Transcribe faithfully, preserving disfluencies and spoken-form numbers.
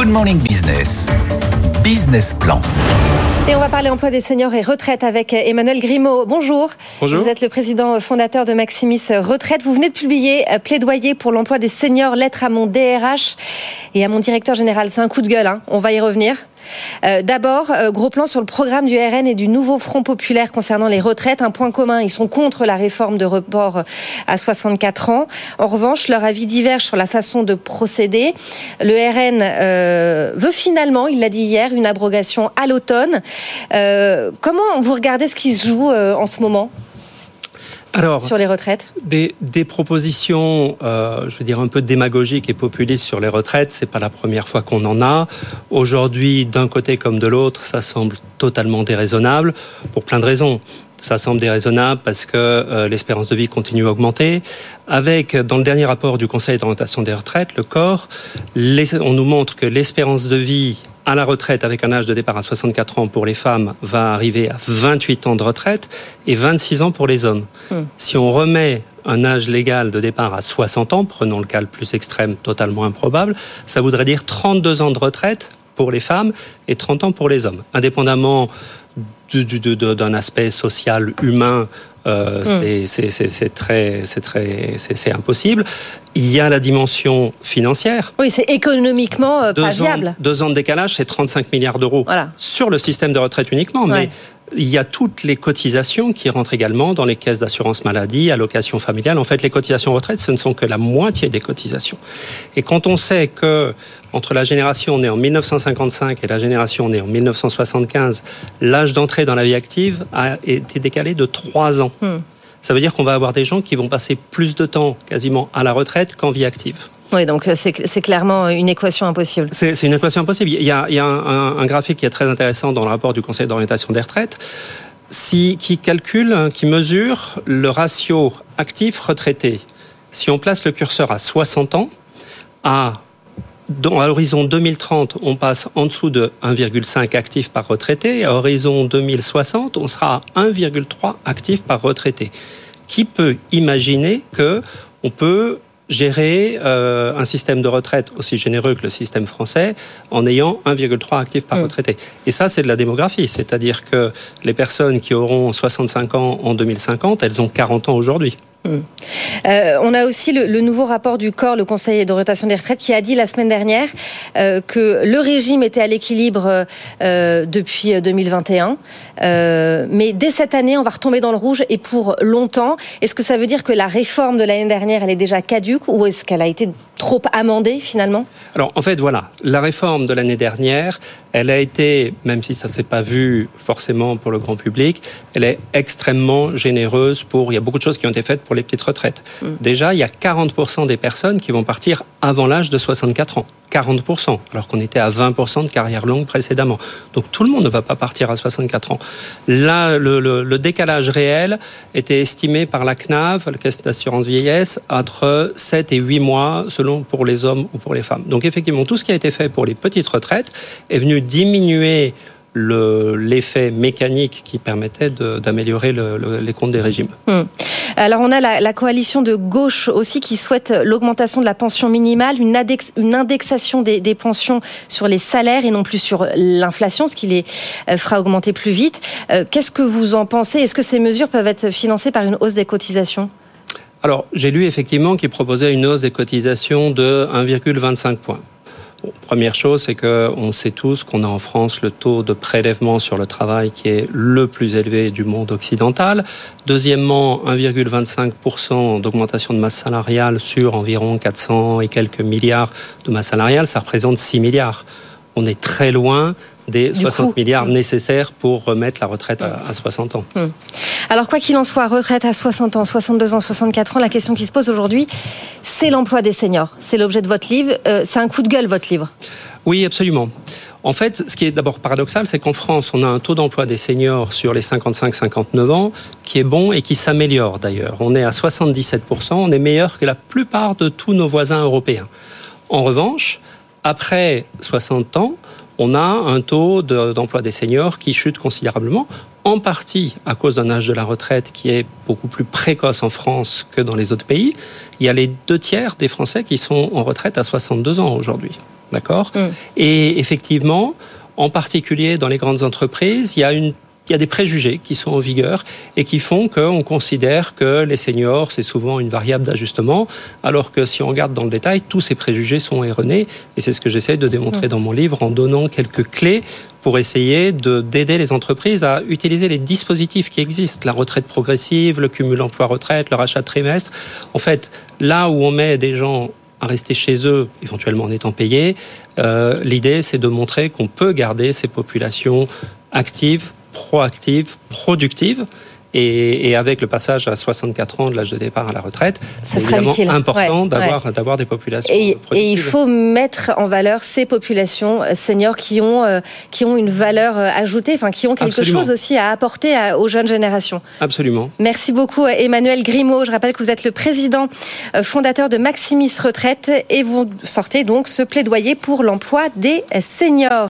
Good Morning Business. Business Plan. Et on va parler emploi des seniors et retraite avec Emmanuel Grimaud. Bonjour. Bonjour. Vous êtes le président fondateur de Maximis Retraite. Vous venez de publier Plaidoyer pour l'emploi des seniors, lettre à mon D R H et à mon directeur général. C'est un coup de gueule, hein. On va y revenir. Euh, d'abord, euh, gros plan sur le programme du R N et du nouveau Front populaire concernant les retraites. Un point commun, ils sont contre la réforme de report à soixante-quatre ans. En revanche, leur avis diverge sur la façon de procéder. Le R N euh, veut finalement, il l'a dit hier, une abrogation à l'automne. Euh, comment vous regardez ce qui se joue euh, en ce moment ? Alors, sur les retraites, des, des propositions, euh, je veux dire un peu démagogiques et populistes sur les retraites, c'est pas la première fois qu'on en a. Aujourd'hui, d'un côté comme de l'autre, ça semble totalement déraisonnable pour plein de raisons. Ça semble déraisonnable parce que euh, l'espérance de vie continue à augmenter. Avec, dans le dernier rapport du Conseil d'orientation des retraites, le C O R, les, on nous montre que l'espérance de vie à la retraite avec un âge de départ à soixante-quatre ans pour les femmes va arriver à vingt-huit ans de retraite et vingt-six ans pour les hommes. Mmh. Si on remet un âge légal de départ à soixante ans, prenons le cas le plus extrême, totalement improbable, ça voudrait dire trente-deux ans de retraite pour les femmes et trente ans pour les hommes. Indépendamment du, du, du, d'un aspect social, humain, euh, mmh. c'est, c'est, c'est, c'est, très, c'est, très, c'est, c'est impossible. Il y a la dimension financière. Oui, c'est économiquement euh, deux pas ans, viable. Deux ans de décalage, c'est trente-cinq milliards d'euros voilà. Sur le système de retraite uniquement. Ouais. Mais il y a toutes les cotisations qui rentrent également dans les caisses d'assurance maladie, allocations familiales. En fait, les cotisations retraite, ce ne sont que la moitié des cotisations. Et quand on sait que entre la génération née en dix-neuf cent cinquante-cinq et la génération née en dix-neuf cent soixante-quinze, l'âge d'entrée dans la vie active a été décalé de trois ans. Hmm. Ça veut dire qu'on va avoir des gens qui vont passer plus de temps quasiment à la retraite qu'en vie active. Oui, donc c'est, c'est clairement une équation impossible. C'est, c'est une équation impossible. Il y a, il y a un, un, un graphique qui est très intéressant dans le rapport du Conseil d'orientation des retraites, si, qui calcule, qui mesure le ratio actif-retraité. Si on place le curseur à soixante ans, à, à l'horizon deux mille trente, on passe en dessous de un virgule cinq actifs par retraité. À horizon deux mille soixante, on sera à un virgule trois actifs par retraité. Qui peut imaginer qu'on peut gérer euh, un système de retraite aussi généreux que le système français en ayant un virgule trois actifs par mmh. retraité. Et ça, c'est de la démographie. C'est-à-dire que les personnes qui auront soixante-cinq ans en deux mille cinquante, elles ont quarante ans aujourd'hui. Mmh. Euh, on a aussi le, le nouveau rapport du C O R, le Conseil d'orientation des retraites, qui a dit la semaine dernière euh, que le régime était à l'équilibre euh, depuis deux mille vingt et un. Euh, mais dès cette année, on va retomber dans le rouge et pour longtemps. Est-ce que ça veut dire que la réforme de l'année dernière, elle est déjà caduque ou est-ce qu'elle a été trop amendée finalement ? Alors en fait, voilà, la réforme de l'année dernière, elle a été, même si ça ne s'est pas vu forcément pour le grand public, elle est extrêmement généreuse pour, il y a beaucoup de choses qui ont été faites pour les petites retraites. Mmh. Déjà, il y a quarante pour cent des personnes qui vont partir avant l'âge de soixante-quatre ans. quarante pour cent, alors qu'on était à vingt pour cent de carrière longue précédemment. Donc tout le monde ne va pas partir à soixante-quatre ans. Là, le, le, le décalage réel était estimé par la C N A V, la Caisse d'assurance vieillesse, entre sept et huit mois, selon pour les hommes ou pour les femmes. Donc effectivement, tout ce qui a été fait pour les petites retraites est venu diminuer Le, l'effet mécanique qui permettait de, d'améliorer le, le, les comptes des régimes. Hum. Alors on a la, la coalition de gauche aussi qui souhaite l'augmentation de la pension minimale, une, index, une indexation des, des pensions sur les salaires et non plus sur l'inflation, ce qui les fera augmenter plus vite. Euh, qu'est-ce que vous en pensez ? Est-ce que ces mesures peuvent être financées par une hausse des cotisations ? Alors j'ai lu effectivement qu'ils proposaient une hausse des cotisations de un virgule vingt-cinq points. Bon, première chose, c'est qu'on sait tous qu'on a en France le taux de prélèvement sur le travail qui est le plus élevé du monde occidental. Deuxièmement, un virgule vingt-cinq pour cent d'augmentation de masse salariale sur environ quatre cents et quelques milliards de masse salariale, ça représente six milliards. On est très loin des du soixante coup. milliards nécessaires pour remettre la retraite à, à soixante ans. Hum. Alors, quoi qu'il en soit, retraite à soixante ans, soixante-deux ans, soixante-quatre ans, la question qui se pose aujourd'hui, c'est l'emploi des seniors. C'est l'objet de votre livre. Euh, c'est un coup de gueule, votre livre. Oui, absolument. En fait, ce qui est d'abord paradoxal, c'est qu'en France, on a un taux d'emploi des seniors sur les cinquante-cinq cinquante-neuf ans qui est bon et qui s'améliore d'ailleurs. On est à soixante-dix-sept pour cent, on est meilleur que la plupart de tous nos voisins européens. En revanche, après soixante ans, on a un taux de, d'emploi des seniors qui chute considérablement, en partie à cause d'un âge de la retraite qui est beaucoup plus précoce en France que dans les autres pays. Il y a les deux tiers des Français qui sont en retraite à soixante-deux ans aujourd'hui. d'accord ? Mmh. Et effectivement, en particulier dans les grandes entreprises, il y a une Il y a des préjugés qui sont en vigueur et qui font qu'on considère que les seniors, c'est souvent une variable d'ajustement, alors que si on regarde dans le détail, tous ces préjugés sont erronés. Et c'est ce que j'essaie de démontrer dans mon livre en donnant quelques clés pour essayer de, d'aider les entreprises à utiliser les dispositifs qui existent. La retraite progressive, le cumul emploi-retraite, le rachat de trimestre. En fait, là où on met des gens à rester chez eux, éventuellement en étant payés, euh, l'idée, c'est de montrer qu'on peut garder ces populations actives, proactive, productive, et, et avec le passage à soixante-quatre ans de l'âge de départ à la retraite, ça c'est évidemment utile. important ouais, d'avoir, ouais. d'avoir des populations et, productives. Et il faut mettre en valeur ces populations seniors qui ont, euh, qui ont une valeur ajoutée, enfin, qui ont quelque Absolument. chose aussi à apporter à, aux jeunes générations. Absolument. Merci beaucoup Emmanuel Grimaud. Je rappelle que vous êtes le président fondateur de Maximis Retraite et vous sortez donc ce plaidoyer pour l'emploi des seniors.